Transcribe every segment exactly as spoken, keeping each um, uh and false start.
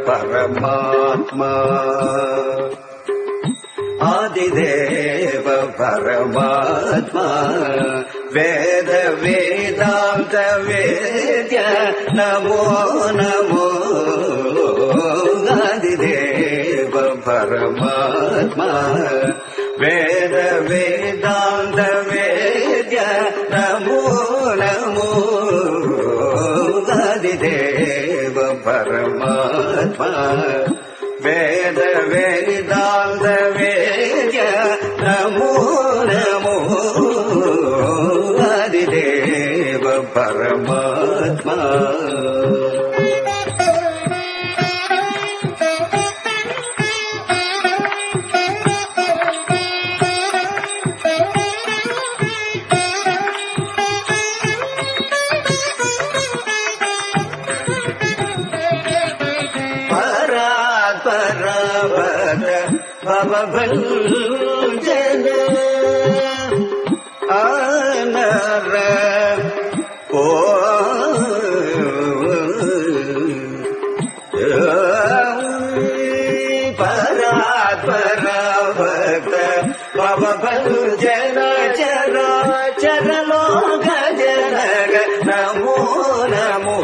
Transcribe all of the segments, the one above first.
పరమాత్మా ఆదిదేవ పరమాత్మా వేద వేదాంత వేద్య నమో నమో ఆదిదేవ పరమాత్మా వేద వేదాంత వేద్య నమో నమో ఆదిదేవ పరమాత్మా వేద వేదాంత వేద్య నమో నమో ఆదిదేవ పరమాత్మా భవభంజన ఆనర ఓ పరాత్పర భక్త భవభంజన చరా చరలోక జనగ నమో నమో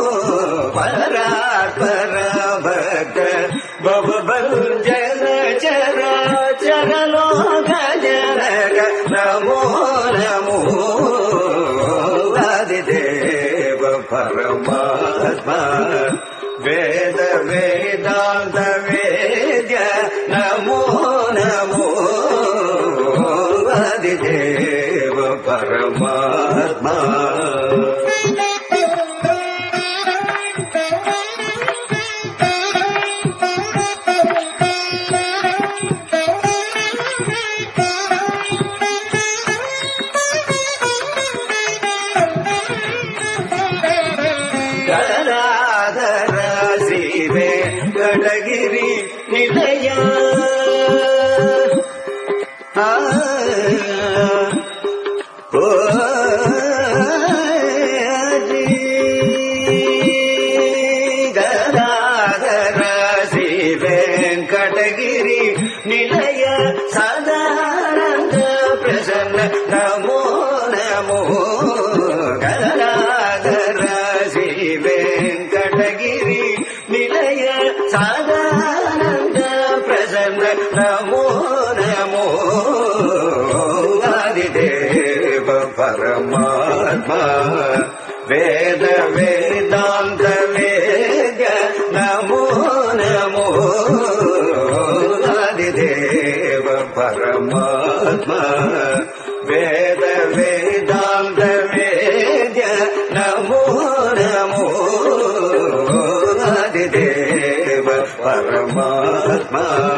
పరాత్పర భక్త భవభంజన చరా చరలోక జనగ నమో నమో ఆదిదేవ పరమాత్మా వేద వేదాంత వేద్య నమో నమో ఆదిదేవ పరమాత్మా గడగిరి నిలయ ఓ గదాధర శ్రీ వెంకటగిరి నిలయ సదానంద ప్రసన్న నమో నమో గదాధర శ్రీ వెంకటగిరి నిలయ సదానంద ప్రసన్న నమో నమో ఆదిదేవ పరమాత్మా వేద వేదాంత వేద్య నమో నమో ఆదిదేవ పరమాత్మా వేద వేదాంత వేద్య నమో నమో ఆదిదేవ పరమాత్మా